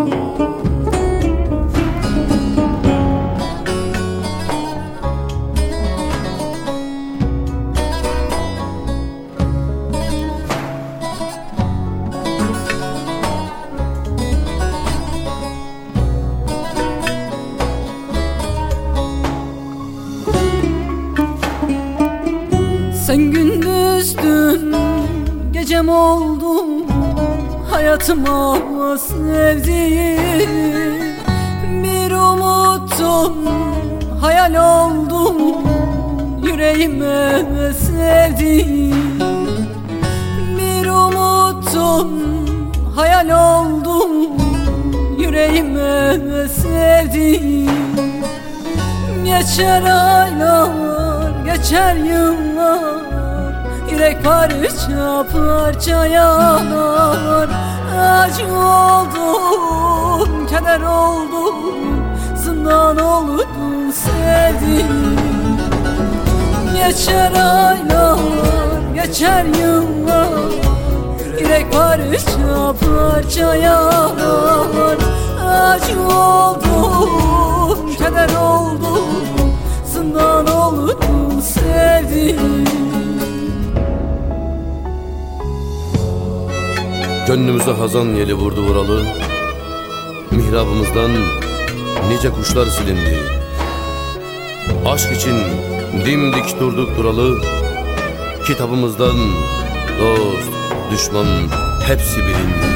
Sen gündüzdün, gecem oldun, hayatıma sevdiğim. Bir umuttum, hayal oldun, yüreğime sevdiğim. Bir umuttum, hayal oldun, yüreğime sevdiğim. Geçer aylar, geçer yıllar, yürek parça parça yanar. Acı oldum, keder oldum, zindan oldum sevdiğim. Geçer aylar, geçer yıllar, yürek parça parça yanar. Acı oldum, keder oldum, zindan oldum sevdiğim. Gönlümüze hazan yeli vurdu vuralı, mihrabımızdan nice kuşlar silindi. Aşk için dimdik durduk duralı, kitabımızdan dost, düşman hepsi bilindi.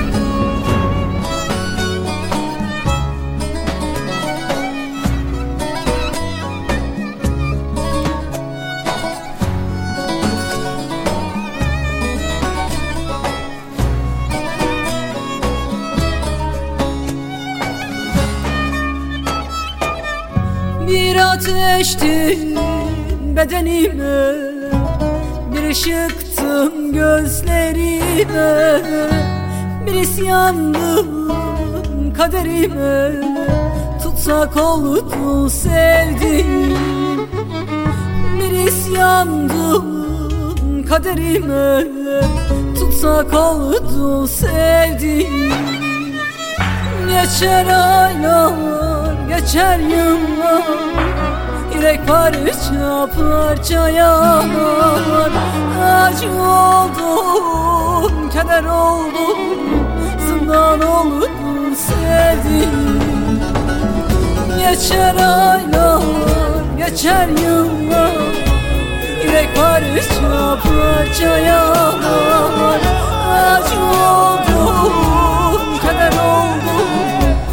Bir ateştin bedenime, bir ışıktın gözlerime, bir isyandın kaderime, tutsak oldu sevdiğim. Bir isyandın kaderime, tutsak oldu sevdiğim. Geçer aylar, geçer yıllar, yürek parça parça yanar. Acı oldum, keder oldum, zindan oldum sevdiğim. Geçer aylar, geçer yıllar, yürek parça parça yanar. Acı oldum, keder oldum,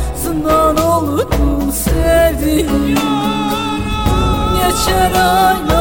zindan oldum sevdiğim. Geçer aylar,